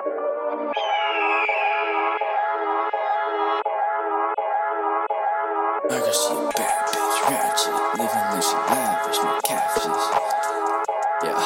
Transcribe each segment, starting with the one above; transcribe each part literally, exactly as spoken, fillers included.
I can see a bad bitch, ratchet, living like she lavish, my catfish. Yeah.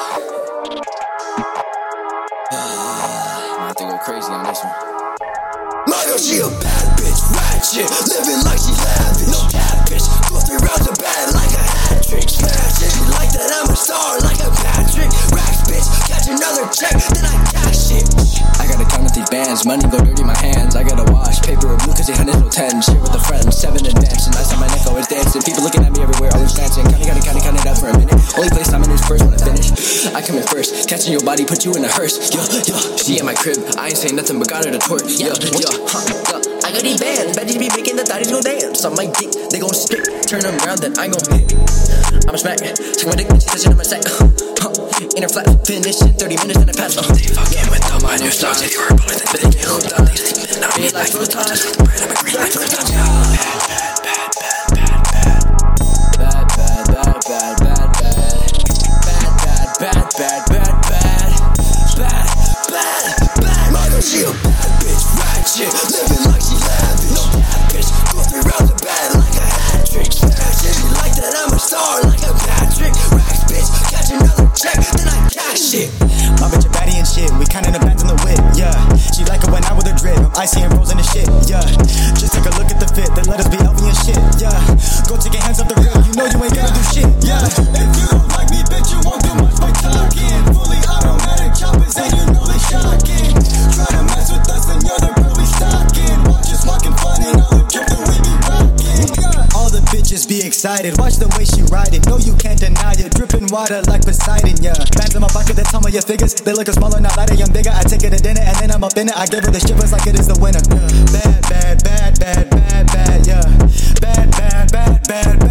I have to go crazy on this one. I can see a bad bitch, ratchet, living like she lavish. No catfish, go three rounds of bad like a hat trick. Smash it, she like that I'm a star like a Patrick. Racks bitch, catch another check, then I cash it. I gotta count up these bands, money go dirty my hands. I gotta wash paper of blue cause they had no ten. Share with a friend, seven advance. And last time my neck always dancing. People looking at me everywhere, always dancing. Counting, counting, counting, counting it up for a minute. Only place I'm in is first when I finish. I come in first, catching your body, put you in a hearse. Yeah, yeah. She at my crib, I ain't saying nothing but got her to twerk. Yeah, yeah, huh, yeah. I got these bands, bitches be making the thotties go dance. On my dick, they gon' stick. Turn them around, then I gon' hit. I'm a smack, take my dick, she touching on my sack. Huh, in her flat, finish in thirty minutes, then I pass. Uh, they fucking with all my new songs. If you were bullet, then they get hooked on. They sleep in, I'll be like full time. Just like the bread, I'm a green light for the touch. Bad, bad, bad, bad, bad, bad, bad, bad, bad, bad, bad, bad, bad, bad, bad, bad, bad, bad, bad. Michael, she a bad bitch, ratchet, living like she lavish. No bad bitch, go three rounds of bad like a hat trick. Smash it, she like that I'm a star like a Patrick. Racks bitch, catch another check, then I cash it. My bitch a baddie and shit, we kinda depends on the whip, yeah. She like it when I with a drip, I'm icy and frozen and shit, yeah. Just take a look at the fit, then let us be L V and shit, yeah. Go take your hands off the grill, you know you ain't gonna do shit, yeah. If you don't like me, bitch, you won't do much by talking. Fully automatic choppers and you know they shocking. Try to mess with us and you're the probably stalking. Watch us walking fun and all the drip that we be rocking, yeah. All the bitches be excited, watch the way she ride it. No, you can't deny it, dripping water like Poseidon, yeah. Bands in my pocket that tell me your figures, they look smaller, not lighter, young bigger. I take it to dinner and then I'm up in it. I give her the shivers like it is the winter. Bad, bad, bad, bad, bad, bad, yeah. Bad, bad, bad, bad, bad.